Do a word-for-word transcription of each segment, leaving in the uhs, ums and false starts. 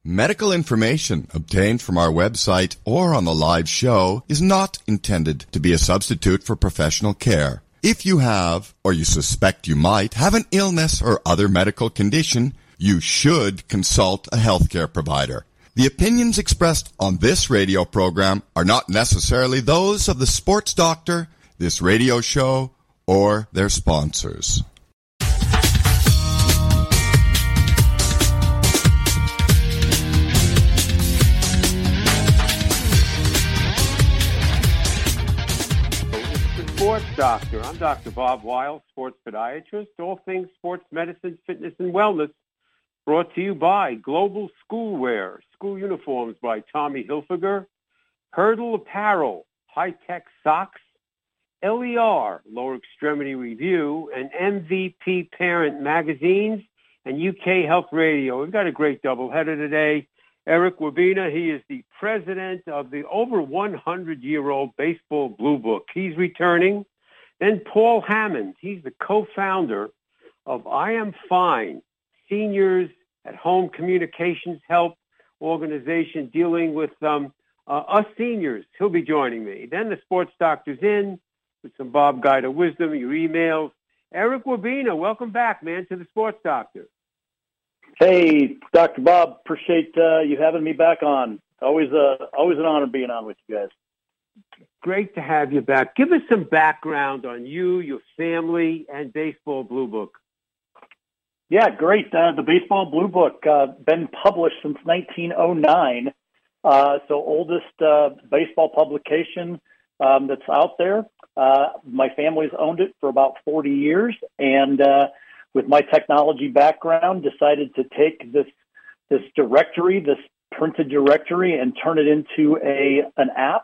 Medical information obtained from our website or on the live show is not intended to be a substitute for professional care. If you have, or you suspect you might, have an illness or other medical condition, you should consult a healthcare provider. The opinions expressed on this radio program are not necessarily those of the sports doctor, this radio show, or their sponsors. Sports Doctor. I'm Doctor Bob Weil, sports podiatrist. All things sports medicine, fitness, and wellness. Brought to you by Global Schoolwear, school uniforms by Tommy Hilfiger, Hurdle Apparel, high-tech socks, L E R, Lower Extremity Review, and M V P Parent magazines, and U K Health Radio. We've got a great doubleheader today. Eric Wabena, he is the president of the over one hundred year old Baseball Blue Book. He's returning. Then Paul Hammond, he's the co-founder of I Am Fine, Seniors at Home Communications Help organization dealing with um, uh, us seniors. He'll be joining me. Then the sports doctor's in with some Bob Guide of Wisdom, your emails. Eric Wabena, welcome back, man, to the sports doctor. Hey, Doctor Bob, appreciate uh, you having me back on. Always, uh, always an honor being on with you guys. Great to have you back. Give us some background on you, your family, and Baseball Blue Book. Yeah, great. Uh, the Baseball Blue Book, uh, been published since nineteen oh nine. Uh, so oldest uh, baseball publication um, that's out there. Uh, my family's owned it for about forty years, and uh, with my technology background, decided to take this this directory, this printed directory, and turn it into a an app.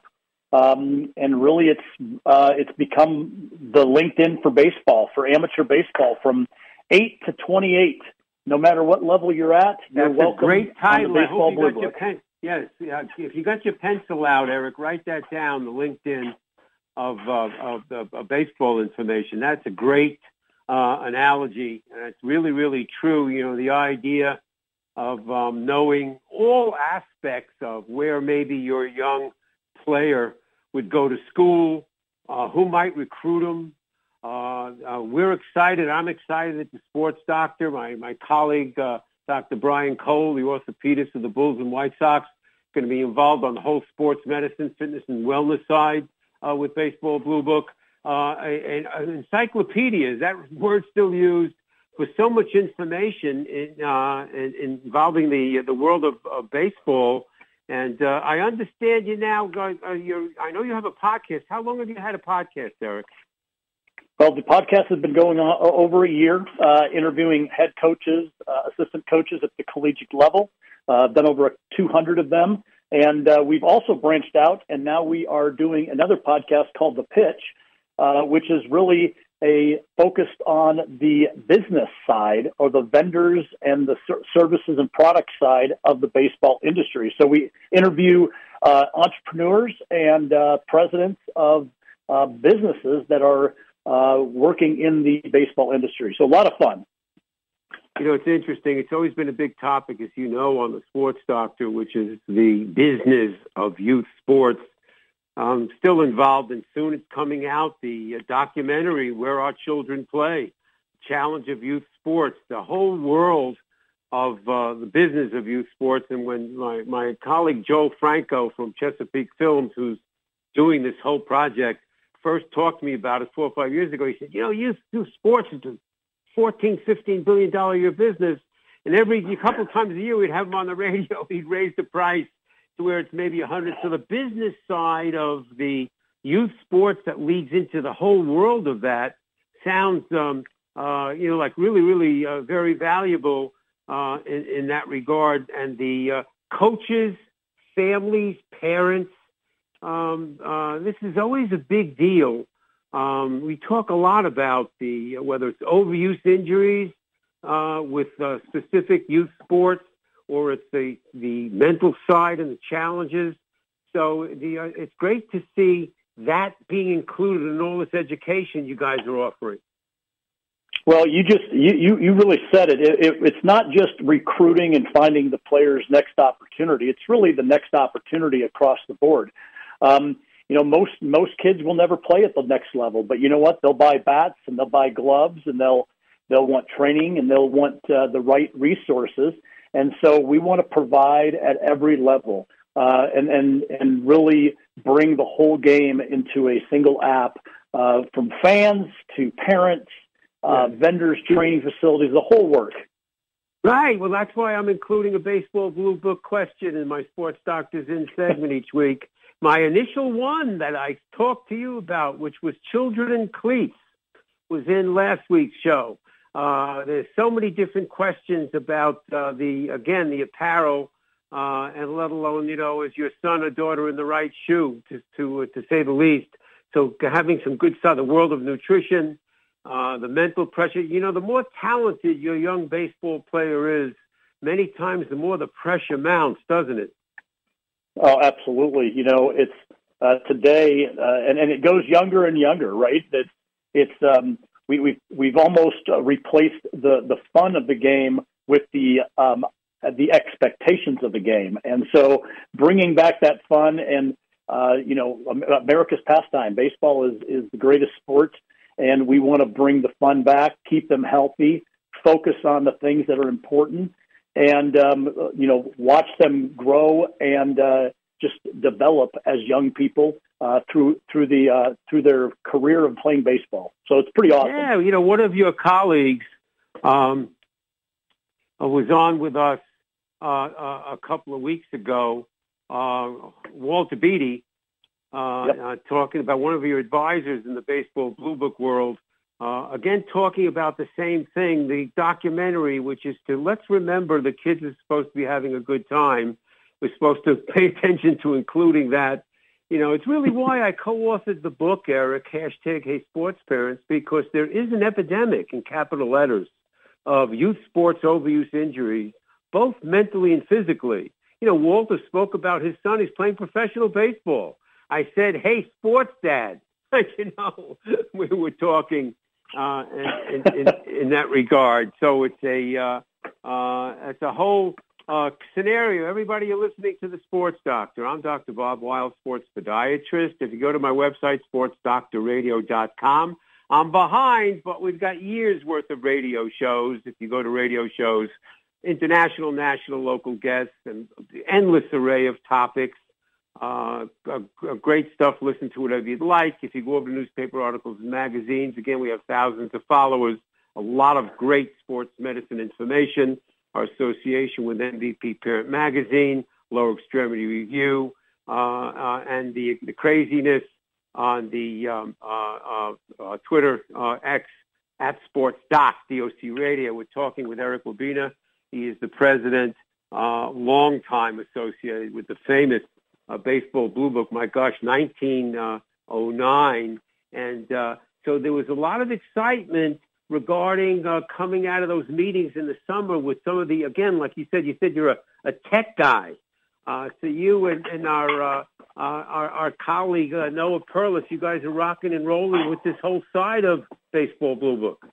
Um, and really, it's uh, it's become the LinkedIn for baseball, for amateur baseball, from eight to twenty-eight. No matter what level you're at, you're That's welcome. A great title. On the I hope you Blue got your Book. pen. Yes, yeah, if you got your pencil out, Eric, write that down. The LinkedIn of uh, of, of, of baseball information. That's a great uh, analogy, and it's really, really true. You know, the idea of um, knowing all aspects of where maybe your young player would go to school, uh, who might recruit them. Uh, uh, we're excited. I'm excited that the sports doctor, my, my colleague, uh, Doctor Brian Cole, the orthopedist of the Bulls and White Sox, going to be involved on the whole sports medicine, fitness, and wellness side uh, with Baseball Blue Book. Uh, an, an encyclopedia, is that word still used, for so much information in, uh, in, involving the the world of, of baseball. And uh, I understand you now. Uh, you're, I know you have a podcast. How long have you had a podcast, Eric? Well, the podcast has been going on over a year, uh, interviewing head coaches, uh, assistant coaches at the collegiate level. Uh, I've done over two hundred of them. And uh, we've also branched out, and now we are doing another podcast called The Pitch, uh, which is really a focused on the business side, or the vendors and the ser- services and product side of the baseball industry. So we interview uh, entrepreneurs and uh, presidents of uh, businesses that are uh, working in the baseball industry. So a lot of fun. You know, it's interesting. It's always been a big topic, as you know, on the Sports Doctor, which is the business of youth sports. I'm still involved, and soon it's coming out, the uh, documentary, Where Our Children Play, Challenge of Youth Sports, the whole world of uh, the business of youth sports. And when my, my colleague Joe Franco from Chesapeake Films, who's doing this whole project, first talked to me about it four or five years ago, he said, you know, youth, youth sports is a fourteen, fifteen billion dollars a year business, and every a couple times a year we'd have him on the radio, he'd raise the price to where it's maybe a hundred. So the business side of the youth sports that leads into the whole world of that sounds, um, uh, you know, like really, really uh, very valuable uh, in, in that regard. And the uh, coaches, families, parents, um, uh, this is always a big deal. Um, we talk a lot about the whether it's overuse injuries uh, with uh, specific youth sports, or it's the, the mental side and the challenges. So the, uh, it's great to see that being included in all this education you guys are offering. Well, you just you, you, you really said it. It, it. It's not just recruiting and finding the player's next opportunity. It's really the next opportunity across the board. Um, you know, most most kids will never play at the next level, but you know what? They'll buy bats and they'll buy gloves and they'll they'll want training and they'll want uh, the right resources. And so we want to provide at every level uh, and and and really bring the whole game into a single app, uh, from fans to parents. Uh, vendors, training facilities, the whole work. Right. Well, that's why I'm including a Baseball Blue Book question in my Sports Doctors In segment each week. My initial one that I talked to you about, which was children in cleats, was in last week's show. Uh, there's so many different questions about uh, the, again, the apparel, uh, and let alone, you know, is your son or daughter in the right shoe, to to, to say the least. So having some good stuff, the world of nutrition, Uh, the mental pressure. You know, the more talented your young baseball player is, many times the more the pressure mounts, doesn't it? Oh, absolutely. You know, it's uh, today, uh, and, and it goes younger and younger, right? That it's um, we, we've we've almost uh, replaced the, the fun of the game with the um, the expectations of the game, and so bringing back that fun and uh, you know, America's pastime. Baseball is is the greatest sport. And we want to bring the fun back, keep them healthy, focus on the things that are important, and, um, you know, watch them grow and uh, just develop as young people uh, through through the uh, through their career of playing baseball. So it's pretty awesome. Yeah, you know, one of your colleagues um, was on with us uh, a couple of weeks ago, uh, Walter Beatty, uh, yep. uh, talking about one of your advisors in the Baseball Blue Book world, uh, again, talking about the same thing, the documentary, which is to, let's remember the kids are supposed to be having a good time. We're supposed to pay attention to including that. You know, it's really why I co-authored the book, Eric, hashtag Hey Sports Parents, because there is an epidemic in capital letters of youth sports overuse injuries, both mentally and physically. You know, Walter spoke about his son. He's playing professional baseball. I said, hey, sports dad. You know, we were talking uh, in, in, in that regard. So it's a, uh, uh, it's a whole uh, scenario. Everybody, you're listening to The Sports Doctor. I'm Doctor Bob Wild, sports podiatrist. If you go to my website, sports doctor radio dot com, I'm behind, but we've got years' worth of radio shows. If you go to radio shows, international, national, local guests, and endless array of topics. Uh, uh, great stuff. Listen to whatever you'd like. If you go over to newspaper articles and magazines, again, we have thousands of followers, a lot of great sports medicine information, our association with M V P Parent Magazine, Lower Extremity Review, uh, uh, and the, the craziness on the um, uh, uh, uh, Twitter uh, X at Sports Doc, D O C Radio. We're talking with Eric Labina. He is the president, uh, long time associated with the famous uh, Baseball Blue Book. My gosh, nineteen oh nine. And uh, so there was a lot of excitement regarding uh, coming out of those meetings in the summer with some of the, again, like you said, you said you're a, a tech guy. Uh, so you and, and our, uh, our our colleague uh, Noah Perlis, you guys are rocking and rolling with this whole side of Baseball Blue Book.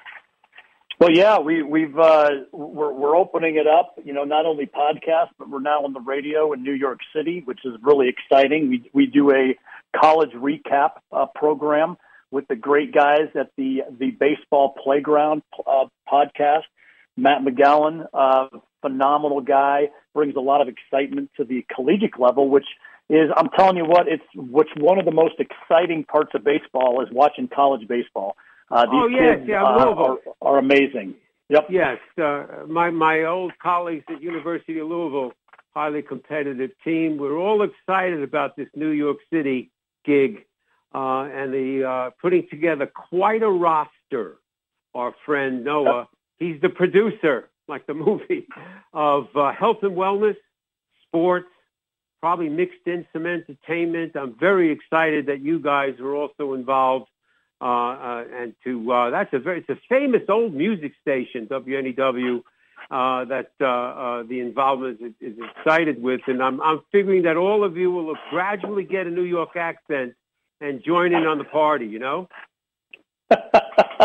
Well, yeah, we, we've uh, we're, we're opening it up. You know, not only podcasts, but we're now on the radio in New York City, which is really exciting. We we do a college recap uh, program with the great guys at the the Baseball Playground uh, podcast. Matt McGowan, uh, phenomenal guy, brings a lot of excitement to the collegiate level, which is, I'm telling you what, it's which one of the most exciting parts of baseball is watching college baseball. Uh, these oh, yes, kids yeah, uh, are, are amazing. Yep. Yes, uh, my, my old colleagues at University of Louisville, highly competitive team. We're all excited about this New York City gig uh, and the uh, putting together quite a roster. Our friend Noah, yep. He's the producer, like the movie, of uh, health and wellness, sports, probably mixed in some entertainment. I'm very excited that you guys are also involved. Uh, uh, and to uh, that's a very it's a famous old music station, W N E W, uh, that uh, uh, the involvement is, is excited with, and I'm I'm figuring that all of you will gradually get a New York accent and join in on the party. You know.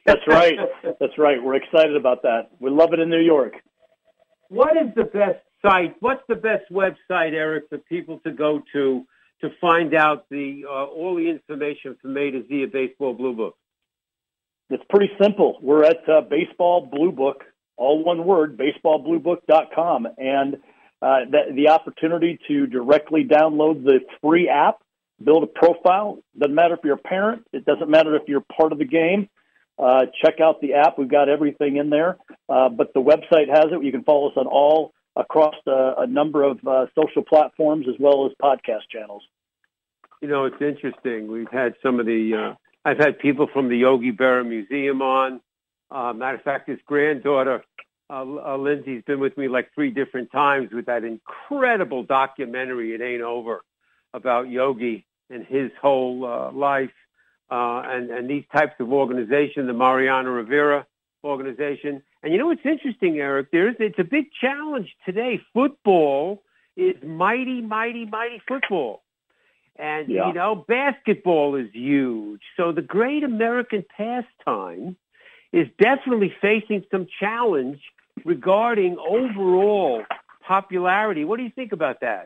That's right. That's right. We're excited about that. We love it in New York. What is the best site? What's the best website, Eric, for people to go to to find out the uh, all the information from A to Z of Baseball Blue Book? It's pretty simple. We're at uh, Baseball Blue Book, all one word, baseball blue book dot com, and uh, the, the opportunity to directly download the free app, build a profile. Doesn't matter if you're a parent. It doesn't matter if you're part of the game. Uh, check out the app. We've got everything in there. Uh, but the website has it. You can follow us on all across uh, a number of uh, social platforms as well as podcast channels. You know, it's interesting. We've had some of the, uh, I've had people from the Yogi Berra Museum on. Uh, matter of fact, his granddaughter, uh, uh, Lindsay's been with me like three different times with that incredible documentary, It Ain't Over, about Yogi and his whole uh, life. Uh, and, and these types of organizations, the Mariano Rivera organization. And you know what's interesting, Eric? There's it's a big challenge today. Football is mighty, mighty, mighty football. And, yeah. you know, basketball is huge. So the great American pastime is definitely facing some challenge regarding overall popularity. What do you think about that?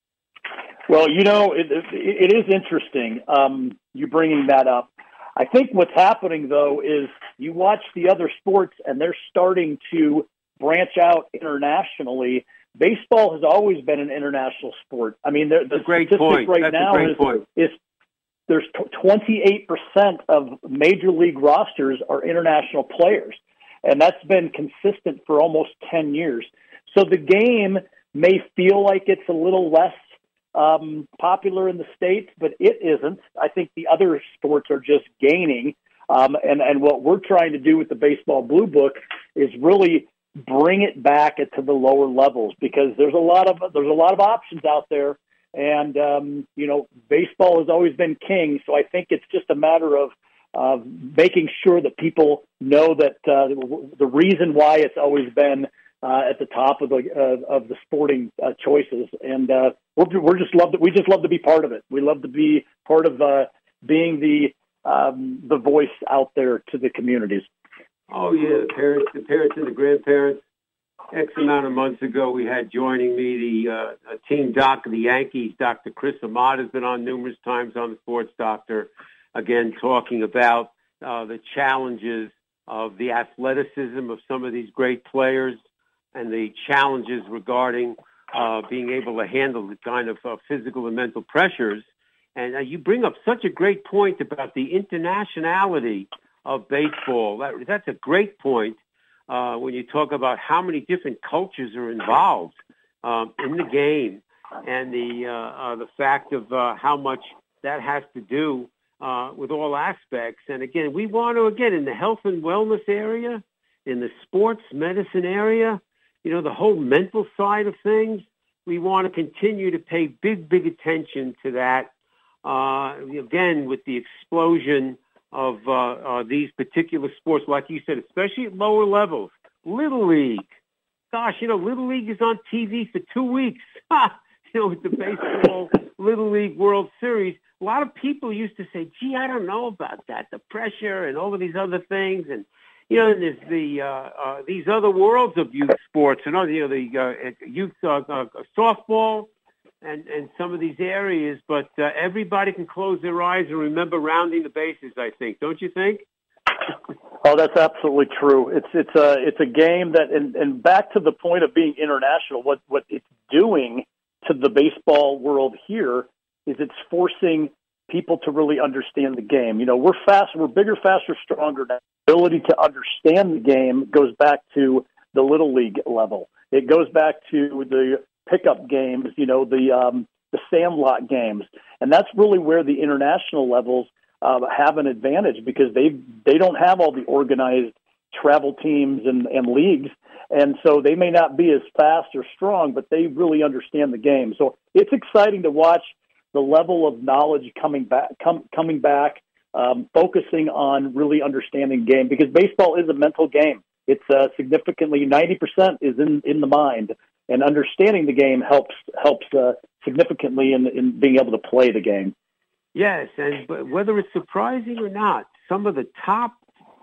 Well, you know, it, it, it is interesting, um, you bringing that up. I think what's happening, though, is you watch the other sports and they're starting to branch out internationally. Baseball has always been an international sport. I mean, the, the great statistic point. right That's now a great is, point. is there's twenty-eight percent of major league rosters are international players, and that's been consistent for almost ten years. So the game may feel like it's a little less um, popular in the States, but it isn't. I think the other sports are just gaining. Um, and, and what we're trying to do with the Baseball Blue Book is really bring it back to the lower levels, because there's a lot of there's a lot of options out there, and um, you know, baseball has always been king. So I think it's just a matter of of making sure that people know that uh, the reason why it's always been uh, at the top of the uh, of the sporting uh, choices, and uh, we're we're just love that we just love to be part of it. We love to be part of uh, being the um, the voice out there to the communities. Oh, yeah, the parents, the parents and the grandparents. X amount of months ago, we had joining me the uh, team doc of the Yankees, Doctor Chris Ahmad, has been on numerous times on the Sports Doctor, again, talking about uh, the challenges of the athleticism of some of these great players and the challenges regarding uh, being able to handle the kind of uh, physical and mental pressures. And uh, you bring up such a great point about the internationality of baseball. That, that's a great point uh, when you talk about how many different cultures are involved um, in the game, and the uh, uh, the fact of uh, how much that has to do uh, with all aspects. And again, we want to, again, in the health and wellness area, in the sports medicine area, you know, the whole mental side of things, we want to continue to pay big, big attention to that. Uh, again, with the explosion of uh, uh, these particular sports, like you said, especially at lower levels. Little League. Gosh, you know, Little League is on T V for two weeks. you know, with the baseball Little League World Series. A lot of people used to say, gee, I don't know about that, the pressure and all of these other things. And, you know, and there's the, uh, uh, these other worlds of youth sports, and, you know, the uh, youth uh, uh, softball, and, and some of these areas, but uh, everybody can close their eyes and remember rounding the bases, I think. Don't you think? Oh, that's absolutely true. It's it's a it's a game that, and, and back to the point of being international, what, what it's doing to the baseball world here is it's forcing people to really understand the game. You know, we're fast, we're bigger, faster, stronger now. The ability to understand the game goes back to the Little League level. It goes back to the pickup games, you know, the um, the Sandlot games, and that's really where the international levels uh, have an advantage, because they they don't have all the organized travel teams and, and leagues, and so they may not be as fast or strong, but they really understand the game. So it's exciting to watch the level of knowledge coming back, com- coming back, um, focusing on really understanding the game, because baseball is a mental game. It's uh, significantly ninety percent is in, in the mind. And understanding the game helps helps uh, significantly in, in being able to play the game. Yes, and whether it's surprising or not, some of the top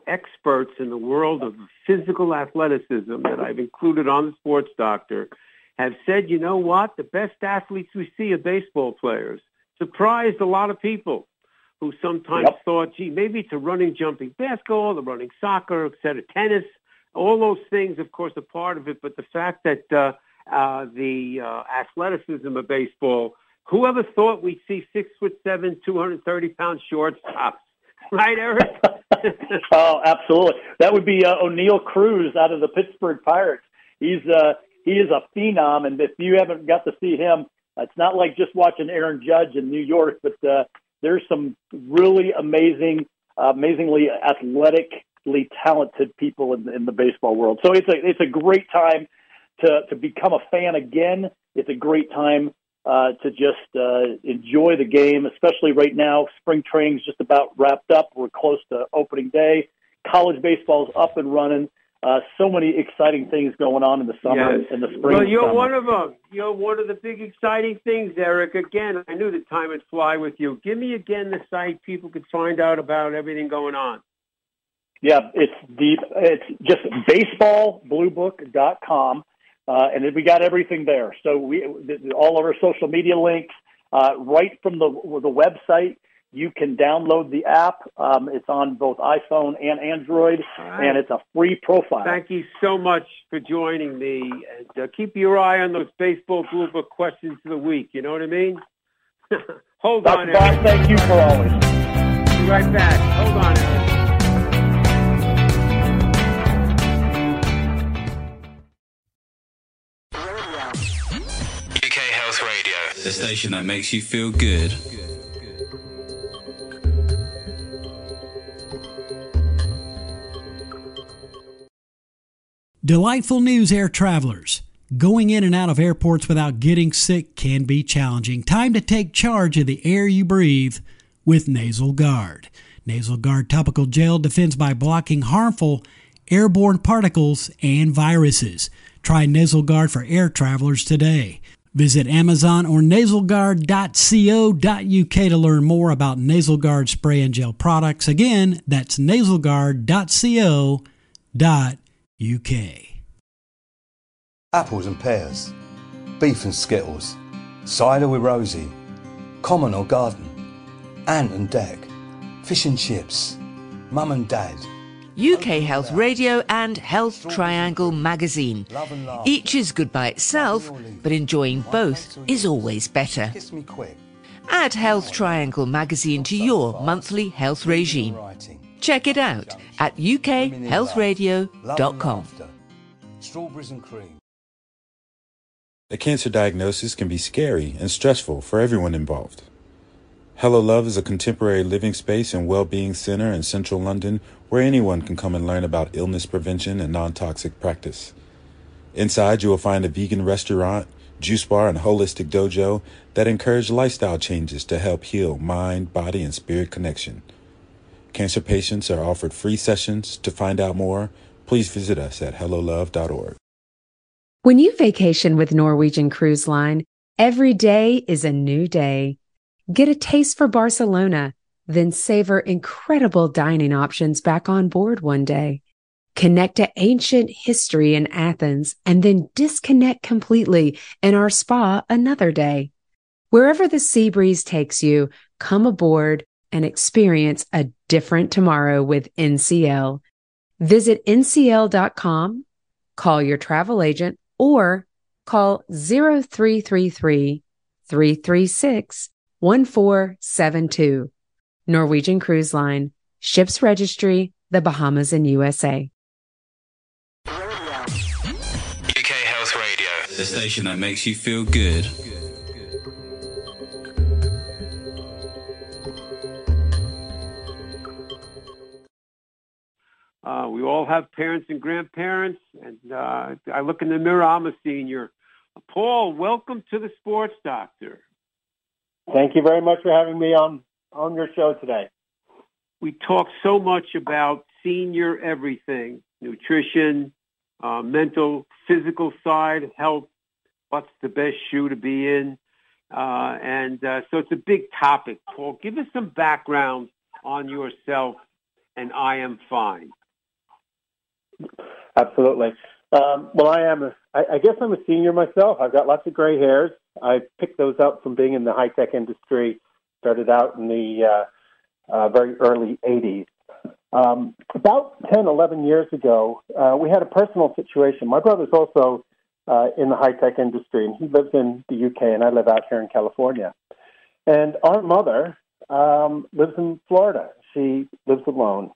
experts in the world of physical athleticism that I've included on the Sports Doctor have said, you know what, the best athletes we see are baseball players. Surprised a lot of people who sometimes yep. thought, gee, maybe it's a running, jumping basketball, the running soccer, et cetera, tennis. All those things, of course, are part of it. But the fact that uh, uh, the uh, athleticism of baseball, whoever thought we'd see six foot seven, two hundred thirty pound shortstops, right, Eric? Oh, absolutely. That would be uh, O'Neal Cruz out of the Pittsburgh Pirates. He's uh, he is a phenom, and if you haven't got to see him, it's not like just watching Aaron Judge in New York, but uh, there's some really amazing, uh, amazingly athletically talented people in, in the baseball world. So it's a it's a great time to to become a fan again. It's a great time uh, to just uh, enjoy the game, especially right now. Spring training's just about wrapped up. We're close to opening day. College baseball's up and running. Uh, so many exciting things going on in the summer yes. and the spring. Well, you're summer. one of them. You're one of the big exciting things, Eric. Again, I knew the time would fly with you. Give me again the site people could find out about everything going on. Yeah, it's the it's just baseball blue book dot com, uh, and we got everything there. So we all of our social media links uh, right from the the website. You can download the app. Um, it's on both iPhone and Android, right. And it's a free profile. Thank you so much for joining me. And uh, keep your eye on those baseball blue book questions of the week. You know what I mean? Hold Doctor on, Bob, Eric. thank you for always. Be right back. Hold on, Eric. U K Health Radio, the station that makes you feel good. Delightful news, air travelers. Going in and out of airports without getting sick can be challenging. Time to take charge of the air you breathe with Nasal Guard. Nasal Guard topical gel defends by blocking harmful airborne particles and viruses. Try Nasal Guard for air travelers today. Visit Amazon or nasal guard dot co dot u k to learn more about Nasal Guard spray and gel products. Again, that's nasal guard dot co dot U K. Apples and pears, beef and skittles, cider with Rosie, common or garden, ant and deck, fish and chips, mum and dad. U K Health Radio and Health Triangle magazine. Each is good by itself, but enjoying both is always better. Add Health Triangle magazine to your monthly health regime. Check it out at u k health radio dot com. Strawberries and cream. A cancer diagnosis can be scary and stressful for everyone involved. Hello Love is a contemporary living space and well-being center in central London where anyone can come and learn about illness prevention and non-toxic practice. Inside, you will find a vegan restaurant, juice bar, and holistic dojo that encourage lifestyle changes to help heal mind, body, and spirit connection. Cancer patients are offered free sessions. To find out more, please visit us at hello love dot org. When you vacation with Norwegian Cruise Line, every day is a new day. Get a taste for Barcelona, then savor incredible dining options back on board one day. Connect to ancient history in Athens, and then disconnect completely in our spa another day. Wherever the sea breeze takes you, come aboard and experience a different tomorrow with N C L. Visit N C L dot com, call your travel agent, or call zero three three three, three three six, one four seven two. Norwegian Cruise Line, Ships Registry, the Bahamas and U S A. U K Health Radio, the station that makes you feel good. Uh, we all have parents and grandparents, and uh, I look in the mirror, I'm a senior. Paul, welcome to the Sports Doctor. Thank you very much for having me on, on your show today. We talk so much about senior everything, nutrition, uh, mental, physical side, health, what's the best shoe to be in. Uh, and uh, so it's a big topic. Paul, give us some background on yourself and I am fine. Absolutely. Um, well, I am. A, I, I guess I'm a senior myself. I've got lots of gray hairs. I picked those up from being in the high tech industry. Started out in the uh, uh, very early eighties. Um, about ten, eleven years ago, uh, we had a personal situation. My brother's also uh, in the high tech industry, and he lives in the U K, and I live out here in California. And our mother um, lives in Florida. She lives alone.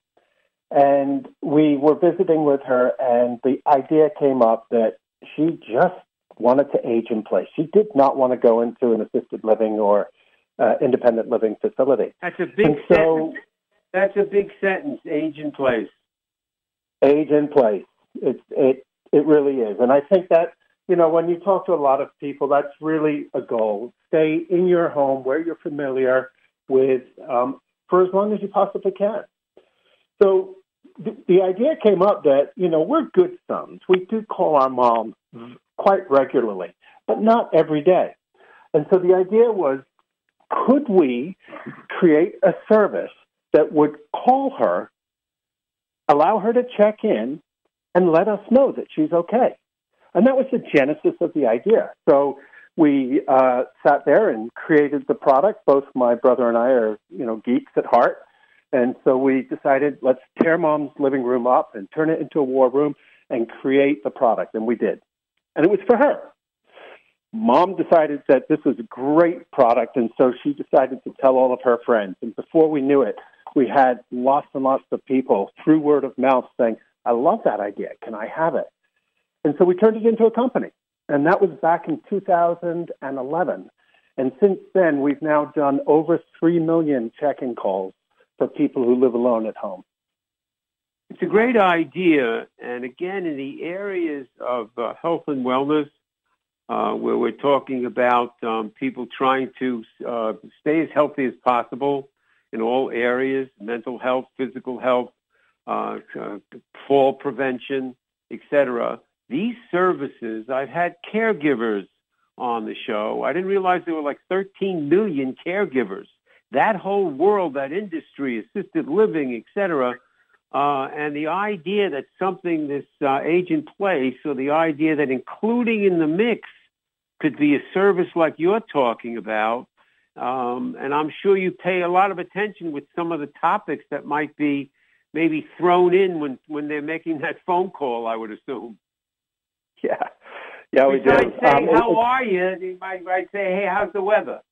And we were visiting with her, and the idea came up that she just wanted to age in place. She did not want to go into an assisted living or uh, independent living facility. That's a big and so, sentence. That's a big sentence, age in place. Age in place. It's, it, it really is. And I think that, you know, when you talk to a lot of people, that's really a goal. Stay in your home where you're familiar with um, for as long as you possibly can. So the, the idea came up that, you know, we're good sons. We do call our mom quite regularly, but not every day. And so the idea was, could we create a service that would call her, allow her to check in, and let us know that she's okay? And that was the genesis of the idea. So we uh, sat there and created the product. Both my brother and I are, you know, geeks at heart. And so we decided, let's tear Mom's living room up and turn it into a war room and create the product. And we did. And it was for her. Mom decided that this was a great product, and so she decided to tell all of her friends. And before we knew it, we had lots and lots of people through word of mouth saying, I love that idea. Can I have it? And so we turned it into a company. And that was back in two thousand eleven. And since then, we've now done over three million check-in calls for people who live alone at home. It's a great idea. And again, in the areas of uh, health and wellness, uh, where we're talking about um, people trying to uh, stay as healthy as possible in all areas, mental health, physical health, uh, uh, fall prevention, et cetera. These services, I've had caregivers on the show. I didn't realize there were like thirteen million caregivers. That whole world, that industry, assisted living, et cetera, uh, and the idea that something this uh, age in place, or the idea that including in the mix could be a service like you're talking about, um, and I'm sure you pay a lot of attention with some of the topics that might be maybe thrown in when, when they're making that phone call, I would assume. Yeah, yeah, we do. Besides saying, um, how are you? You might, might say, hey, how's the weather?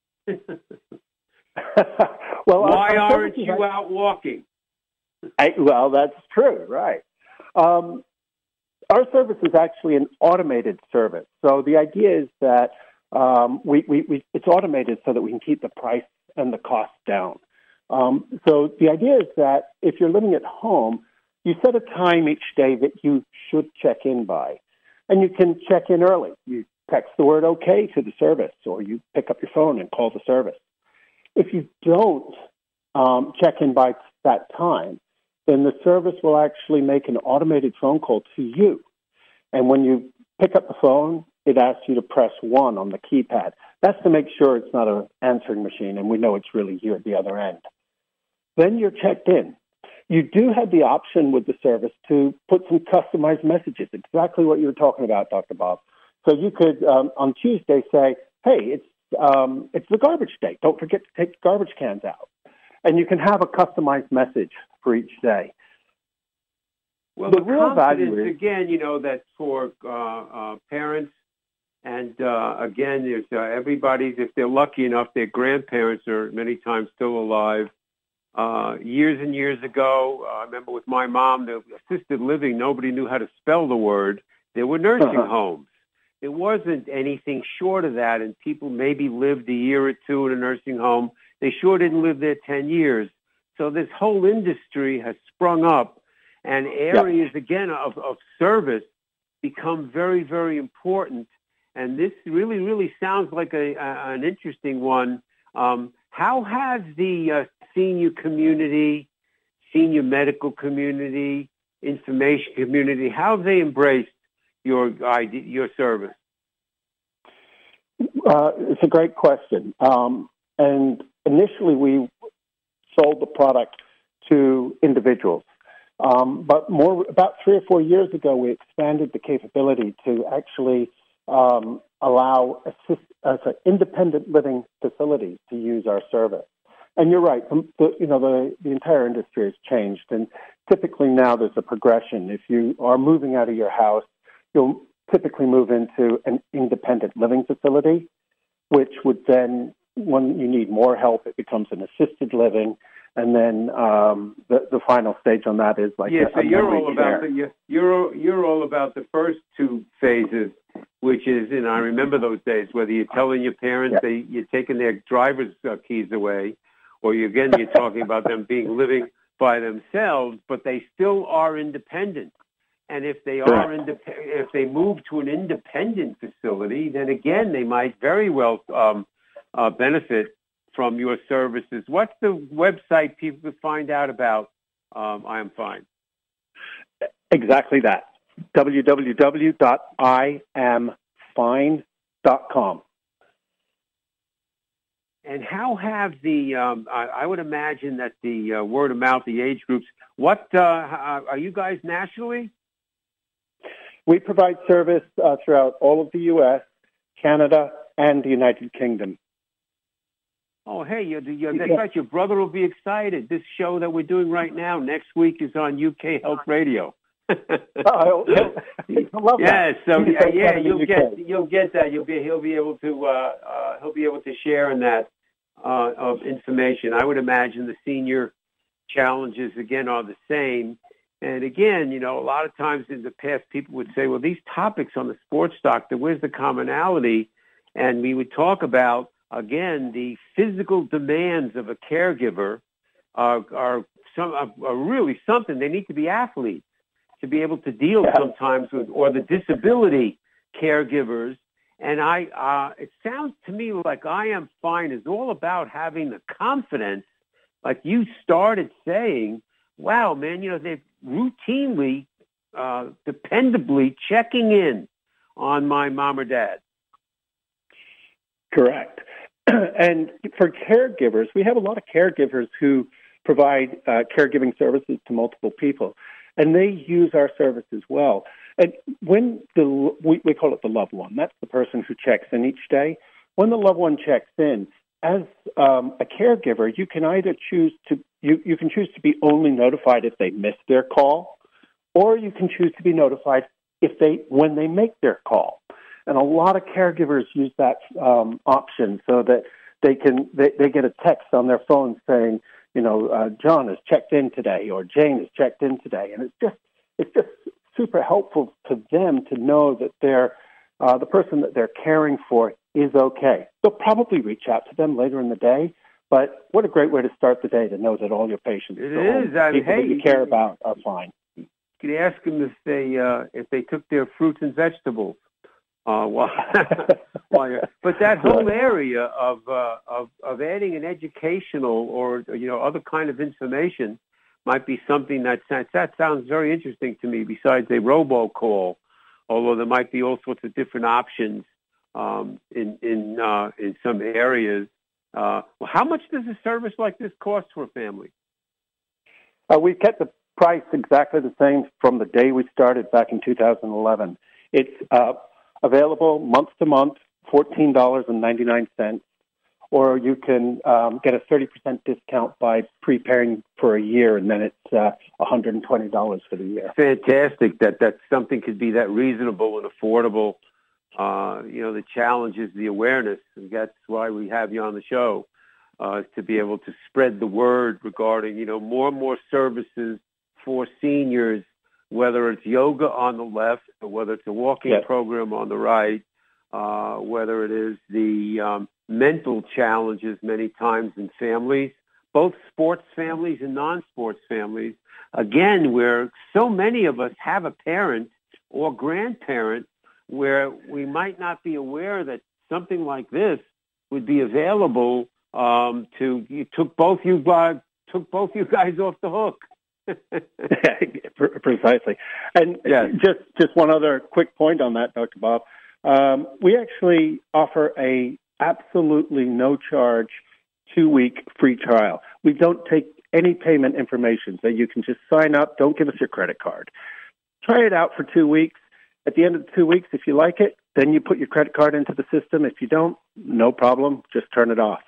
well, Why our, our aren't you are, out walking? I, well, that's true, right. Um, our service is actually an automated service. So the idea is that um, we, we, we, it's automated so that we can keep the price and the cost down. Um, so the idea is that if you're living at home, you set a time each day that you should check in by. And you can check in early. You text the word okay to the service, or you pick up your phone and call the service. If you don't um, check in by that time, then the service will actually make an automated phone call to you. And when you pick up the phone, it asks you to press one on the keypad. That's to make sure it's not an answering machine, and we know it's really you at the other end. Then you're checked in. You do have the option with the service to put some customized messages, exactly what you were talking about, Doctor Bob. So you could, um, on Tuesday, say, hey, it's um, it's the garbage day. Don't forget to take the garbage cans out. And you can have a customized message for each day. Well, the, the real value is, again, you know, that's for uh, uh, parents. And, uh, again, there's uh, everybody's, if they're lucky enough, their grandparents are many times still alive. Uh, years and years ago, uh, I remember with my mom, the assisted living, nobody knew how to spell the word. There were nursing uh-huh. homes. It wasn't anything short of that, and people maybe lived a year or two in a nursing home. They sure didn't live there ten years. So this whole industry has sprung up, and areas, yep. again, of, of service become very, very important. And this really, really sounds like a, a, an interesting one. Um, how has the uh, senior community, senior medical community, information community, how have they embraced your idea, your service? Uh, it's a great question. Um, and initially we sold the product to individuals. Um, but more about three or four years ago, we expanded the capability to actually um, allow assist, uh, sorry, independent living facilities to use our service. And you're right, the, the, you know, the, the entire industry has changed. And typically now there's a progression. If you are moving out of your house, you'll typically move into an independent living facility, which would then, when you need more help, it becomes an assisted living. And then um, the, the final stage on that is like yeah. A, so a you're all about care. the you're you're all about the first two phases, which is, and I remember those days, whether you're telling your parents yeah. they you're taking their driver's uh, keys away, or you, again you're talking about them being living by themselves, but they still are independent. And if they are indep- if they move to an independent facility, then again they might very well um, uh, benefit from your services. What's the website people can find out about um, I Am Fine? Exactly that. w w w dot i am fine dot com. And how have the, um, I, I would imagine that the uh, word of mouth, the age groups, what, uh, are you guys nationally? We provide service uh, throughout all of the U S, Canada, and the United Kingdom. Oh, hey, you're, you're, that's right. Your brother will be excited. This show that we're doing right now next week is on U K Health Radio. oh, he'll, he'll love yeah, that. so yeah, yeah, you'll get you'll get that. You'll be he'll be able to uh, uh, he'll be able to share in that uh, of information. I would imagine the senior challenges again are the same. And again, you know, a lot of times in the past, people would say, "Well, these topics on the Sports Doctor, where's the commonality?" And we would talk about again the physical demands of a caregiver uh, are some are really something. They need to be athletes to be able to deal yeah. sometimes with, or the disability caregivers. And I, uh, it sounds to me like I Am Fine is all about having the confidence, like you started saying, wow, man, you know, they're routinely, uh, dependably checking in on my mom or dad. Correct. And for caregivers, we have a lot of caregivers who provide uh, caregiving services to multiple people. And they use our service as well. And when the we, we call it the loved one, that's the person who checks in each day. When the loved one checks in, as um, a caregiver, you can either choose to you, you can choose to be only notified if they miss their call, or you can choose to be notified if they when they make their call. And a lot of caregivers use that um, option so that they can they, they get a text on their phone saying, you know, uh, John has checked in today, or Jane has checked in today, and it's just it's just super helpful to them to know that they're uh, the person that they're caring for is okay. They'll probably reach out to them later in the day, but what a great way to start the day to know that all your patients, it all is. I mean, people hey, that you care about, are fine. You could ask them if they uh, if they took their fruits and vegetables. Uh, while, while you're, but that whole area of, uh, of of adding an educational or you know other kind of information might be something that that sounds very interesting to me. Besides a robocall, although there might be all sorts of different options um, in in uh, in some areas. Uh, well, how much does a service like this cost for a family? Uh, we kept the price exactly the same from the day we started back in two thousand eleven. It's uh, available month to month, fourteen dollars and ninety-nine cents, or you can um, get a thirty percent discount by preparing for a year, and then it's uh, one hundred twenty dollars for the year. Fantastic that, that something could be that reasonable and affordable. Uh, you know, the challenge is the awareness, and that's why we have you on the show, uh, to be able to spread the word regarding, you know, more and more services for seniors, whether it's yoga on the left or whether it's a walking yes. program on the right, uh, whether it is the um, mental challenges many times in families, both sports families and non-sports families. Again, where so many of us have a parent or grandparent where we might not be aware that something like this would be available um, to, you took both you, uh, took both you guys off the hook. Precisely. And yes. just just one other quick point on that, Doctor Bob. Um, we actually offer a absolutely no charge two week free trial. We don't take any payment information. So you can just sign up. Don't give us your credit card. Try it out for two weeks. At the end of the two weeks, if you like it, then you put your credit card into the system. If you don't, no problem. Just turn it off.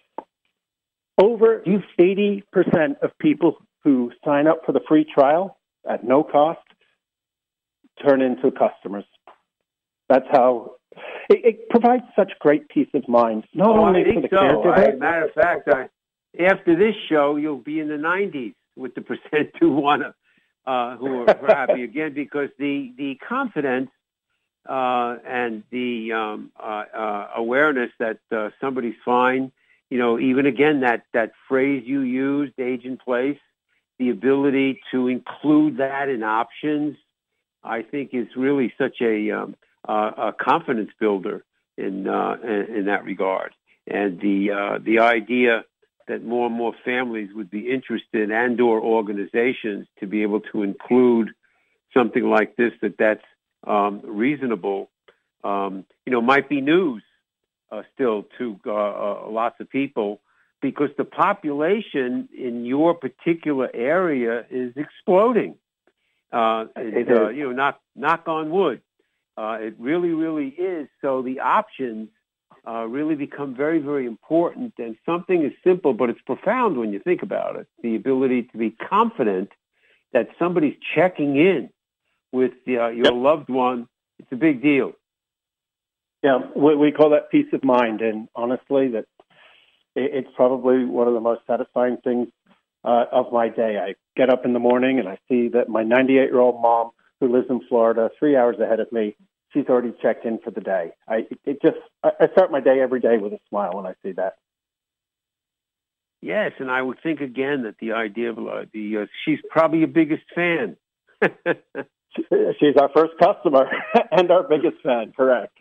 Over eighty percent of people who sign up for the free trial at no cost turn into customers. That's how it, it provides such great peace of mind. Not oh, only I think for the so. caregiver. I, matter of fact, I, after this show, you'll be in the nineties with the percent who want to, uh, who are happy again, because the the confidence uh, and the um, uh, uh, awareness that uh, somebody's fine. You know, even again that that phrase you used, age in place, the ability to include that in options, I think is really such a, um, uh, a confidence builder in, uh, in in that regard. And the uh, the idea that more and more families would be interested, and/or organizations, to be able to include something like this, that that's um, reasonable, um, you know, might be news uh, still to uh, uh, lots of people, because the population in your particular area is exploding. Uh, it, uh, you know, knock, knock on wood. Uh, it really, really is. So the options uh, really become very, very important. And something is simple, but it's profound when you think about it. The ability to be confident that somebody's checking in with uh, your yep. loved one, it's a big deal. Yeah, we, we call that peace of mind. And honestly, that it's probably one of the most satisfying things uh, of my day. I get up in the morning and I see that my ninety-eight-year-old mom, who lives in Florida, three hours ahead of me, she's already checked in for the day. I it just I start my day every day with a smile when I see that. Yes, and I would think again that the idea of uh, the uh, she's probably your biggest fan. She's our first customer and our biggest fan, correct.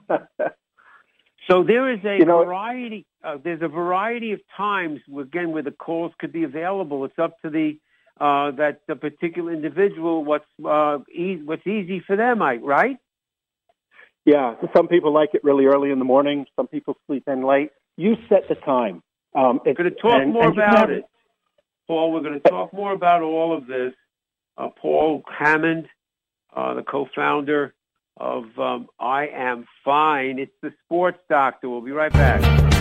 So there is a you know, variety. Uh, there's a variety of times, again, where the calls could be available. It's up to the uh, that the particular individual what's uh, e- what's easy for them, right? Yeah. Some people like it really early in the morning. Some people sleep in late. You set the time. Um, we're going to talk and, more and about it, Paul. We're going to talk more about all of this. Uh, Paul Hammond, uh, the co-founder of um, I Am Fine. It's the Sports Doctor. We'll be right back.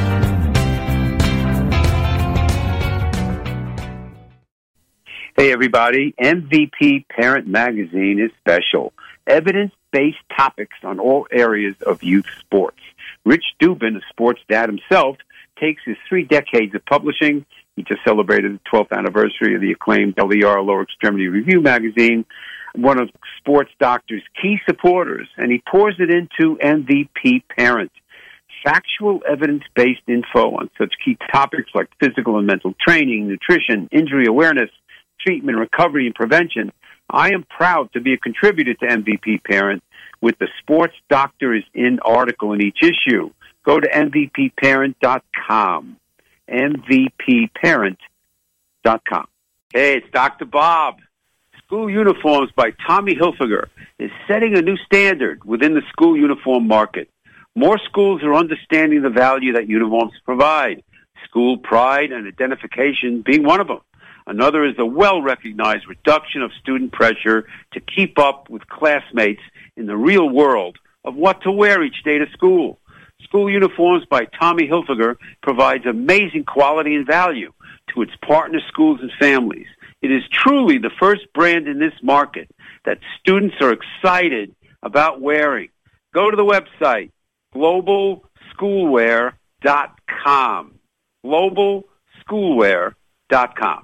Hey, everybody. M V P Parent Magazine is special. Evidence-based topics on all areas of youth sports. Rich Dubin, a sports dad himself, takes his three decades of publishing. He just celebrated the twelfth anniversary of the acclaimed L E R, Lower Extremity Review magazine, one of Sports Doctor's key supporters, and he pours it into M V P Parent. Factual, evidence-based info on such key topics like physical and mental training, nutrition, injury awareness, treatment, recovery, and prevention. I am proud to be a contributor to M V P Parent with the Sports Doctor is in article in each issue. Go to M V P parent dot com. M V P parent dot com. Hey, it's Doctor Bob. School Uniforms by Tommy Hilfiger is setting a new standard within the school uniform market. More schools are understanding the value that uniforms provide, school pride and identification being one of them. Another is the well-recognized reduction of student pressure to keep up with classmates in the real world of what to wear each day to school. School Uniforms by Tommy Hilfiger provides amazing quality and value to its partner schools and families. It is truly the first brand in this market that students are excited about wearing. Go to the website, global schoolwear dot com. global schoolwear dot com.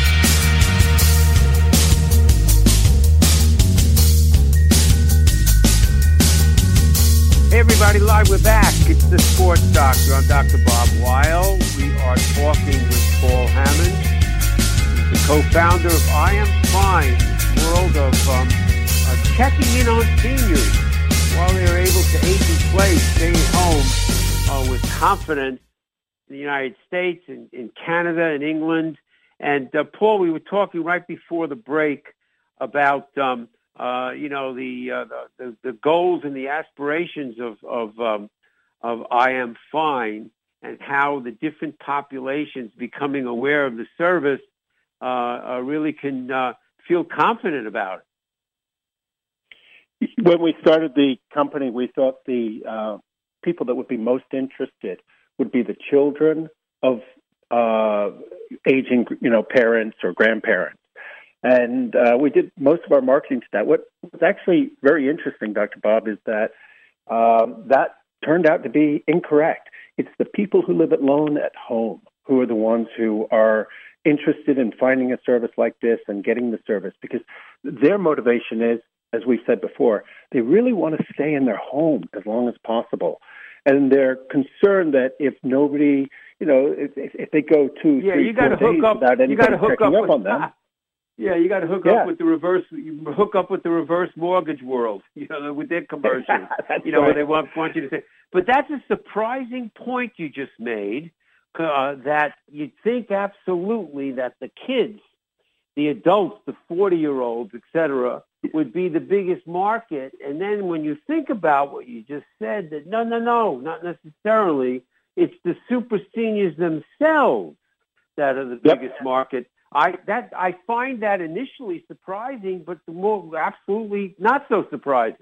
Hey, everybody, live, we're back. It's the Sports Doctor. I'm Doctor Bob Weil. We are talking with Paul Hammond, the co-founder of I Am Fine, world of um, uh, checking in on seniors while they're able to age in place, stay at home uh, with confidence in the United States, in, in Canada, in England. And, uh, Paul, we were talking right before the break about um, Uh, you know, the, uh, the, the the goals and the aspirations of of, um, of I Am Fine, and how the different populations becoming aware of the service uh, uh, really can uh, feel confident about it. When we started the company, we thought the uh, people that would be most interested would be the children of uh, aging, you know, parents or grandparents. And uh, we did most of our marketing to that. What was actually very interesting, Doctor Bob, is that um, that turned out to be incorrect. It's the people who live alone at home who are the ones who are interested in finding a service like this and getting the service, because their motivation is, as we've said before, they really want to stay in their home as long as possible. And they're concerned that if nobody, you know, if, if they go two, yeah, three, you got to four hook days up. without You got anybody to hook checking up, up with, on them. Yeah, you got to hook yeah. up with the reverse. You hook up with the reverse mortgage world. You know, with their commercials. you know, right. where they want want you to say. But that's a surprising point you just made. Uh, that you'd think absolutely that the kids, the adults, the forty-year-olds, et cetera, would be the biggest market. And then when you think about what you just said, that no, no, no, not necessarily. It's the super seniors themselves that are the yep. biggest market. I that I find that initially surprising, but the more absolutely not so surprising.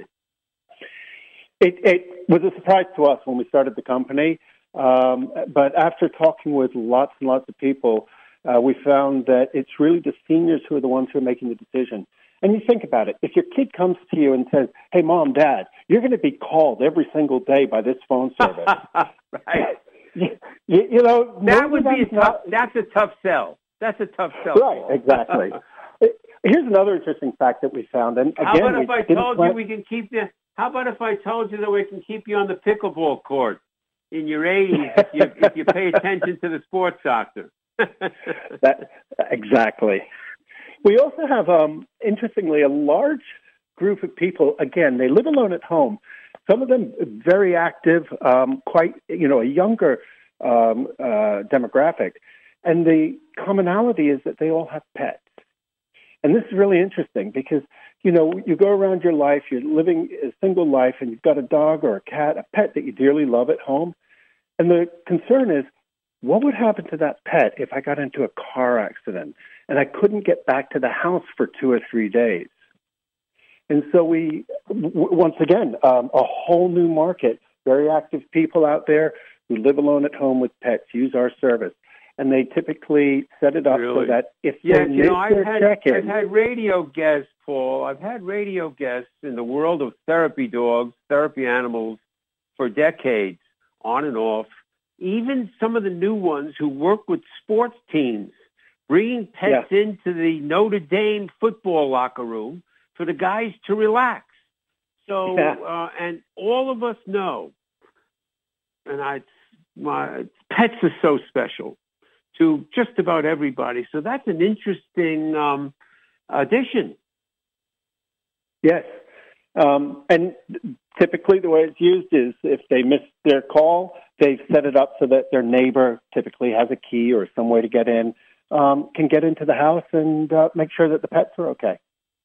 It, it was a surprise to us when we started the company. Um, but after talking with lots and lots of people, uh, we found that it's really the seniors who are the ones who are making the decision. And you think about it. If your kid comes to you and says, hey, Mom, Dad, you're going to be called every single day by this phone service. right. You, you know, that would be a not, tough, that's a tough sell. That's a tough sell. Right, exactly. Here's another interesting fact that we found. And again, how about if I told plan- you we can keep you, how about if I told you that we can keep you on the pickleball court in your eighties if you, if you pay attention to the sports doctor? that, exactly. We also have, um, interestingly, a large group of people. Again, they live alone at home. Some of them very active, um, quite, you know, a younger um, uh, demographic. And the commonality is that they all have pets. And this is really interesting because, you know, you go around your life, you're living a single life, and you've got a dog or a cat, a pet that you dearly love at home. And the concern is, what would happen to that pet if I got into a car accident and I couldn't get back to the house for two or three days? And so we, w- once again, um, a whole new market, very active people out there who live alone at home with pets use our service. And they typically set it up really? so that if yes, they you miss know, I've their had, check-in... I've had radio guests, Paul. I've had radio guests in the world of therapy dogs, therapy animals for decades, on and off. Even some of the new ones who work with sports teams, bringing pets yeah. into the Notre Dame football locker room for the guys to relax. So, yeah. uh, and all of us know, and I, my pets are so special to just about everybody. So that's an interesting um, addition. Yes. Um, and typically the way it's used is if they miss their call, they've set it up so that their neighbor typically has a key or some way to get in, um, can get into the house and uh, make sure that the pets are okay.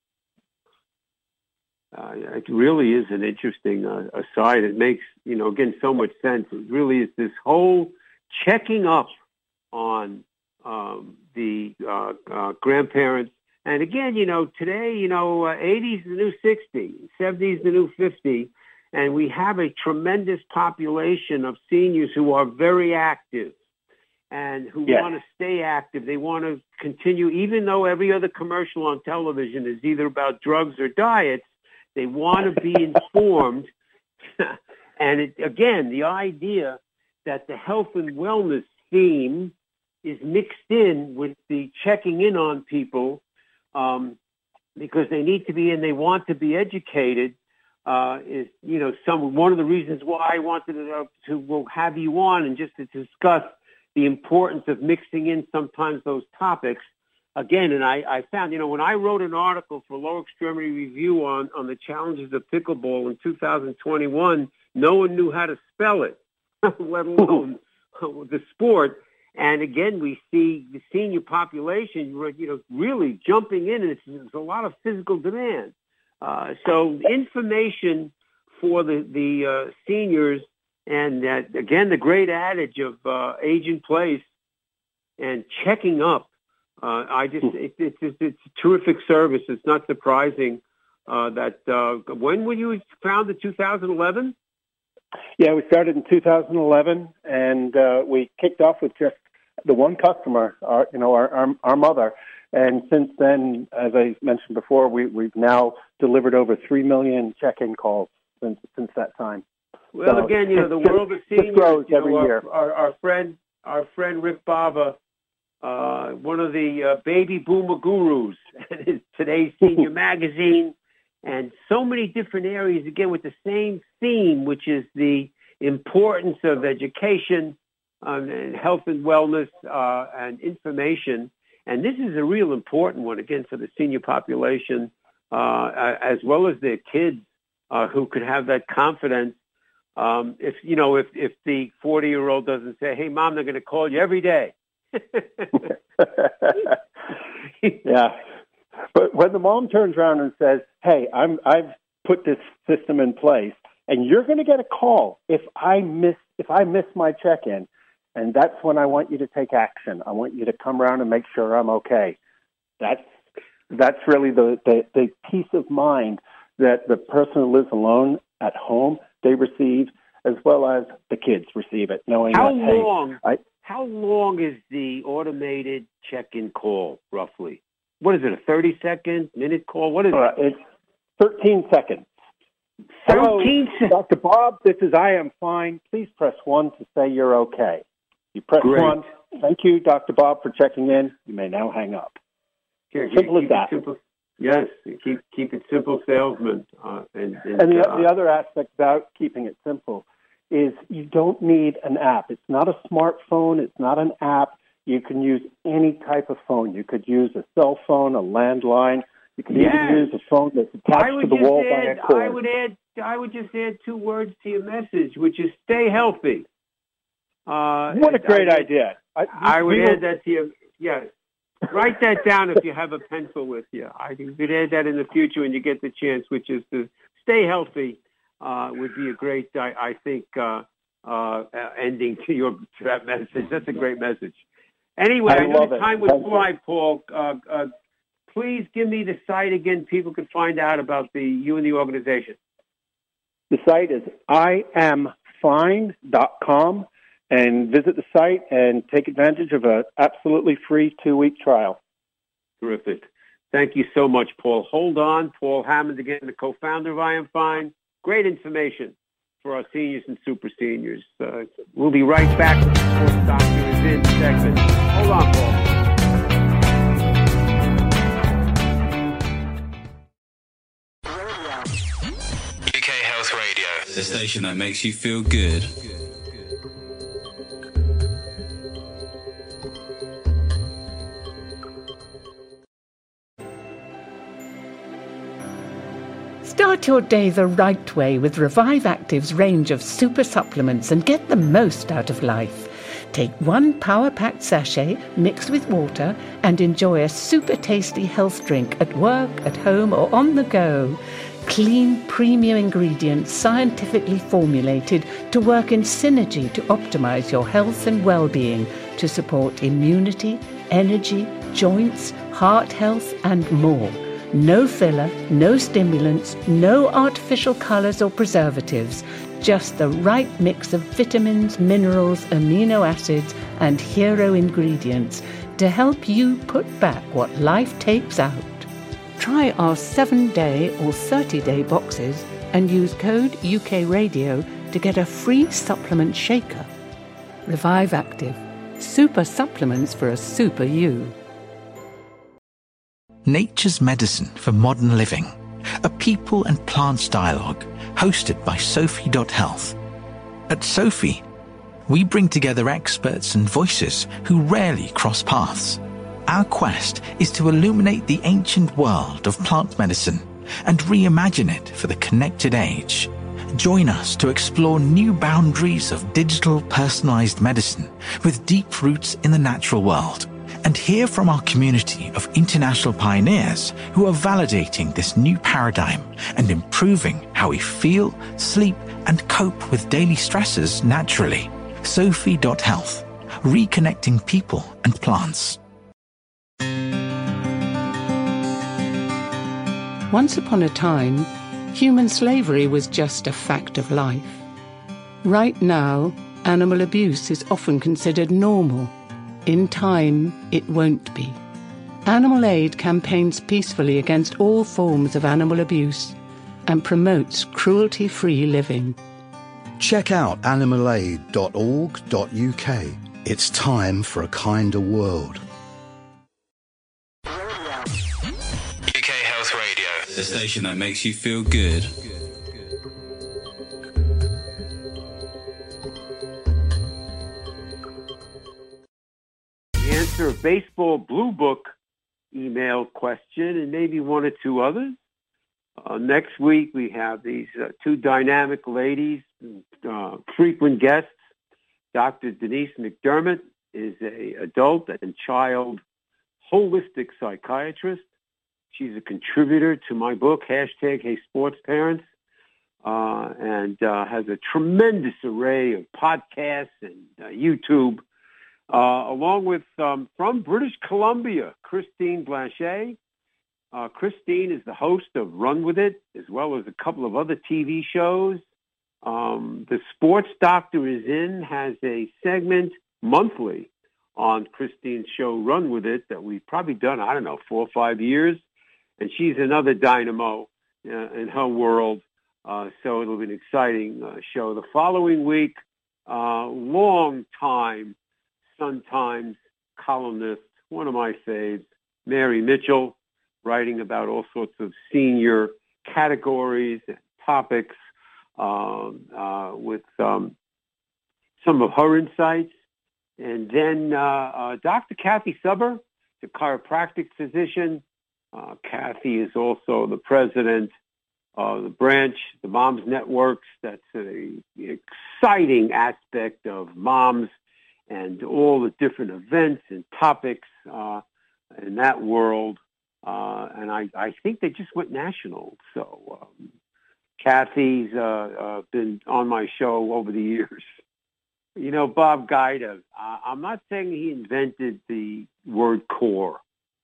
Uh, it really is an interesting uh, aside. It makes, you know, again, so much sense. It really is this whole checking up on um, the uh, uh, grandparents. And again, you know, today, you know, uh, eighty is the new sixty, seventy is the new fifty. And we have a tremendous population of seniors who are very active and who yes. want to stay active. They want to continue, even though every other commercial on television is either about drugs or diets, they want to be informed. And it, again, the idea that the health and wellness theme is mixed in with the checking in on people um, because they need to be and they want to be educated uh, is, you know, some one of the reasons why I wanted to, uh, to we'll have you on and just to discuss the importance of mixing in sometimes those topics. Again, and I, I found, you know, when I wrote an article for Lower Extremity Review on, on the challenges of pickleball in two thousand twenty-one, no one knew how to spell it, let alone the sport. And again, we see the senior population, you know, really jumping in, and it's, it's a lot of physical demand. Uh, so information for the, the uh, seniors, and uh, again, the great adage of uh, age in place and checking up Uh, I just, it, it, it's it's a terrific service. It's not surprising uh, that, uh, when were you founded, two thousand eleven? Yeah, we started in two thousand eleven, and uh, we kicked off with just the one customer, our, you know, our, our, our mother. And since then, as I mentioned before, we, we've now delivered over three million check-in calls since since that time. Well, so again, you know, the just, world of seniors, grows you know, every our, year. Our, our friend, our friend Rick Bava, uh, one of the uh, baby boomer gurus, today's Senior Magazine, and so many different areas, again, with the same theme, which is the importance of education um, and health and wellness uh, and information. And this is a real important one, again, for the senior population, uh, as well as their kids uh, who could have that confidence. Um, if, you know, if, if the forty-year-old doesn't say, hey, Mom, they're going to call you every day. Yeah. But when the mom turns around and says, hey, I'm, I've put this system in place, and you're going to get a call if I miss if I miss my check-in, and that's when I want you to take action. I want you to come around and make sure I'm okay. That's that's really the, the, the peace of mind that the person who lives alone at home, they receive, as well as the kids receive it, knowing how that, long, hey, I, how long is the automated check-in call, roughly? What is it, a thirty-second, minute call? What is uh, it? It's thirteen seconds. thirteen seconds. Doctor Bob, this is I am fine. Please press one to say you're okay. You press Great. one. Thank you, Doctor Bob, for checking in. You may now hang up. Here, simple keep as that. It simple. Yes, keep keep it simple, salesman. Uh, and and, And the, uh, the other aspect about keeping it simple is you don't need an app. It's not a smartphone. It's not an app. You can use any type of phone. You could use a cell phone, a landline. You can Yes. even use a phone that's attached I would to the just wall by add, a cord. I would add. I would just add two words to your message, which is stay healthy. Uh, What a great I, idea. I, I would we add will- that to your, yes. Write that down if you have a pencil with you. I could add that in the future when you get the chance, which is to stay healthy uh, would be a great, I, I think, uh, uh, ending to your to that message. That's a great message. Anyway, I, I know love the it. time would Thank fly, Paul. Uh, uh, please give me the site again. People can find out about the you and the organization. The site is I am fine dot com, and visit the site and take advantage of an absolutely free two-week trial. Terrific. Thank you so much, Paul. Hold on. Paul Hammond, again, the co-founder of I Am Fine. Great information for our seniors and super seniors. Uh, we'll be right back with the Sports Doctor is In segment. Hold on, Paul. U K Health Radio, the station that makes you feel good. Start your day the right way with Revive Active's range of super supplements and get the most out of life. Take one power-packed sachet mixed with water and enjoy a super tasty health drink at work, at home or on the go. Clean, premium ingredients scientifically formulated to work in synergy to optimize your health and well-being to support immunity, energy, joints, heart health and more. No filler, no stimulants, no artificial colours or preservatives. Just the right mix of vitamins, minerals, amino acids and hero ingredients to help you put back what life takes out. Try our seven-day or thirty-day boxes and use code U K Radio to get a free supplement shaker. Revive Active. Super supplements for a super you. Nature's Medicine for Modern Living, a people and plants dialogue hosted by Sophie Health. At Sophie, we bring together experts and voices who rarely cross paths. Our quest is to illuminate the ancient world of plant medicine and reimagine it for the connected age. Join us to explore new boundaries of digital personalized medicine with deep roots in the natural world, and hear from our community of international pioneers who are validating this new paradigm and improving how we feel, sleep, and cope with daily stresses naturally. Sophie Health, reconnecting people and plants. Once upon a time, human slavery was just a fact of life. Right now, animal abuse is often considered normal. In time, it won't be. Animal Aid campaigns peacefully against all forms of animal abuse and promotes cruelty-free living. Check out animal aid dot org dot U K. It's time for a kinder world. U K Health Radio, the station that makes you feel good. The answer of Baseball Blue Book email question and maybe one or two others. Uh, next week, we have these uh, two dynamic ladies, uh, frequent guests. Doctor Denise McDermott is a adult and child holistic psychiatrist. She's a contributor to my book, hashtag Hey Sports Parents, uh, and uh, has a tremendous array of podcasts and uh, YouTube, uh, along with, um, from British Columbia, Christine Blanchet. Uh, Christine is the host of Run With It, as well as a couple of other T V shows. Um, the Sports Doctor is In has a segment monthly on Christine's show Run With It that we've probably done, I don't know, four or five years. And she's another dynamo uh, in her world. Uh, so it'll be an exciting uh, show. The following week, uh, long-time Sun-Times columnist, one of my faves, Mary Mitchell, writing about all sorts of senior categories and topics um, uh, with um, some of her insights. And then uh, uh, Doctor Kathy Suber, the chiropractic physician. Uh, Kathy is also the president of the branch, the Moms Networks. That's an exciting aspect of moms and all the different events and topics uh, in that world. Uh, and I, I think they just went national. So um, Kathy's uh, uh, been on my show over the years. You know, Bob Guida, uh, I'm not saying he invented the word core,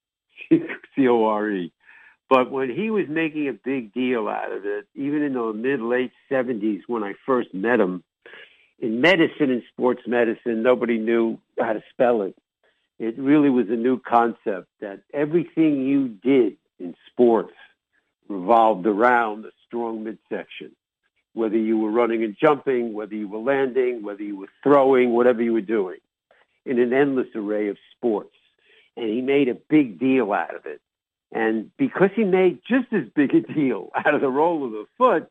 C O R E, but when he was making a big deal out of it, even in the mid-late seventies when I first met him, in medicine and sports medicine, nobody knew how to spell it. It really was a new concept that everything you did in sports revolved around the strong midsection. Whether you were running and jumping, whether you were landing, whether you were throwing, whatever you were doing, in an endless array of sports. And he made a big deal out of it. And because he made just as big a deal out of the roll of the foot,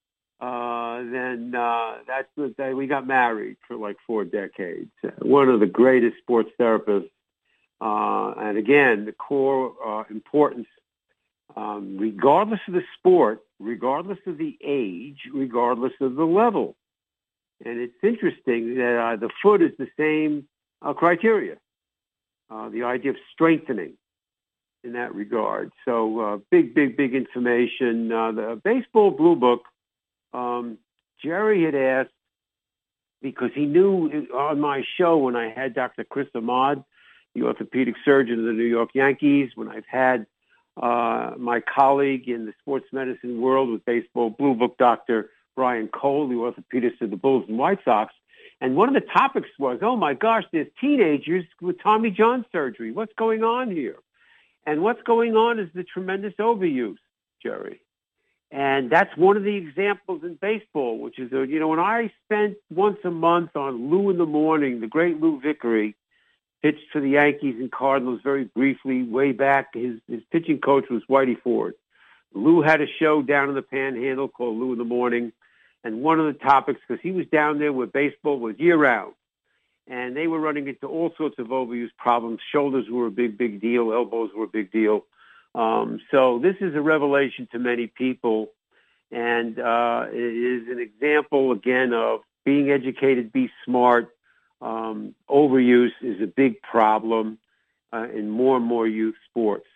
uh, then uh, that's what they, we got married for like four decades. One of the greatest sports therapists. Uh, and again, the core uh, importance, um, regardless of the sport, regardless of the age, regardless of the level. And it's interesting that uh, the foot is the same uh, criteria, uh, the idea of strengthening in that regard. So uh, big, big, big information. Uh, the Baseball Blue Book, um, Jerry had asked, because he knew on my show when I had Doctor Chris Ahmad, the orthopedic surgeon of the New York Yankees, when I've had Uh, my colleague in the sports medicine world with Baseball Blue Book, Doctor Brian Cole, the orthopedist of the Bulls and White Sox. And one of the topics was, oh, my gosh, there's teenagers with Tommy John surgery. What's going on here? And what's going on is the tremendous overuse, Jerry. And that's one of the examples in baseball, which is, uh, you know, when I spent once a month on Lou in the Morning, the great Lou Vickery, pitched for the Yankees and Cardinals very briefly way back. His, his pitching coach was Whitey Ford. Lou had a show down in the Panhandle called Lou in the Morning. And one of the topics, because he was down there where baseball was year-round, and they were running into all sorts of overuse problems. Shoulders were a big, big deal. Elbows were a big deal. Um, so this is a revelation to many people. And uh, it is an example, again, of being educated, be smart. Um, overuse is a big problem uh, in more and more youth sports.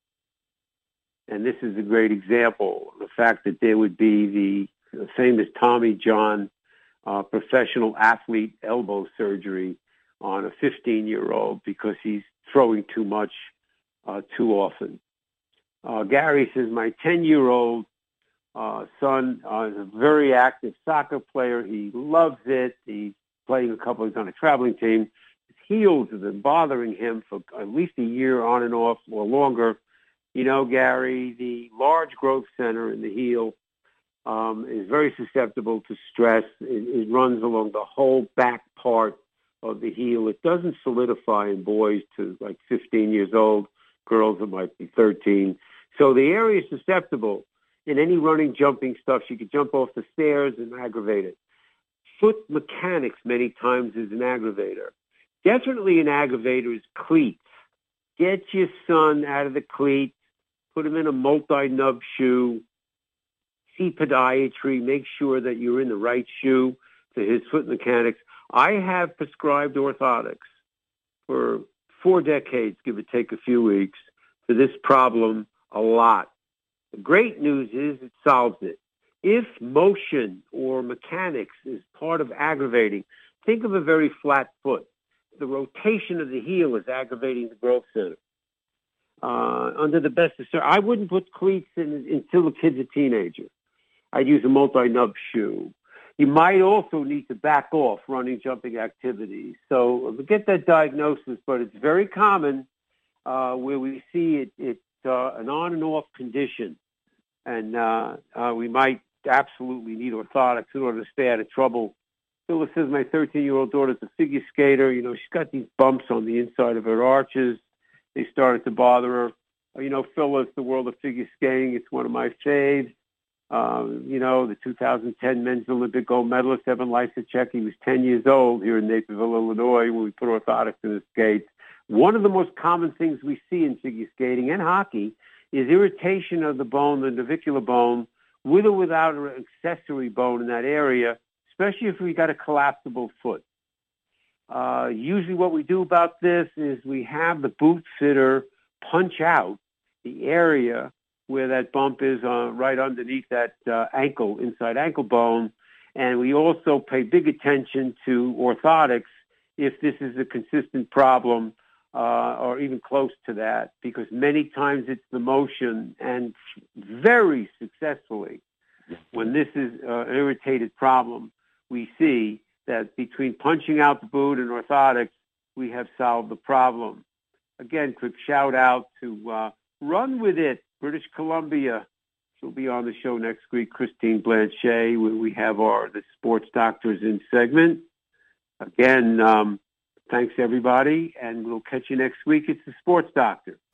And this is a great example, the fact that there would be the famous Tommy John uh, professional athlete elbow surgery on a fifteen-year-old because he's throwing too much uh, too often. Uh, Gary says, my ten-year-old uh, son uh, is a very active soccer player. He loves it. He's playing a couple, he's on a traveling team. His heels have been bothering him for at least a year on and off or longer. You know, Gary, the large growth center in the heel um, is very susceptible to stress. It, it runs along the whole back part of the heel. It doesn't solidify in boys to like fifteen years old. Girls, it might be thirteen. So the area is susceptible. In any running, jumping stuff, she could jump off the stairs and aggravate it. Foot mechanics many times is an aggravator. Definitely an aggravator is cleats. Get your son out of the cleats. Put him in a multi-nub shoe. See podiatry. Make sure that you're in the right shoe to his foot mechanics. I have prescribed orthotics for four decades, give or take a few weeks, for this problem a lot. The great news is it solves it. If motion or mechanics is part of aggravating, think of a very flat foot. The rotation of the heel is aggravating the growth center. Uh, under the best of I wouldn't put cleats in until the kid's a teenager. I'd use a multi-nub shoe. You might also need to back off running, jumping activities. So get that diagnosis, but it's very common uh, where we see it, it uh, an on and off condition. And uh, uh, we might absolutely need orthotics in order to stay out of trouble. Phyllis says, my thirteen-year-old daughter's a figure skater. You know, she's got these bumps on the inside of her arches. They started to bother her. You know, Phyllis, the world of figure skating, it's one of my faves. Um, you know, the two thousand ten men's Olympic gold medalist, Evan Lysacek, he was ten years old here in Naperville, Illinois, when we put orthotics in his skates. One of the most common things we see in figure skating and hockey is irritation of the bone, the navicular bone, with or without an accessory bone in that area, especially if we got a collapsible foot. Uh, usually what we do about this is we have the boot fitter punch out the area where that bump is uh, right underneath that uh, ankle, inside ankle bone. And we also pay big attention to orthotics if this is a consistent problem uh, or even close to that, because many times it's the motion, and very successfully, when this is uh, an irritated problem, we see that between punching out the boot and orthotics, we have solved the problem. Again, quick shout out to uh, Run With It, British Columbia. She'll be on the show next week, Christine Blanchet, where we have our The Sports Doctors in segment. Again, um, thanks everybody, and we'll catch you next week. It's The Sports Doctor.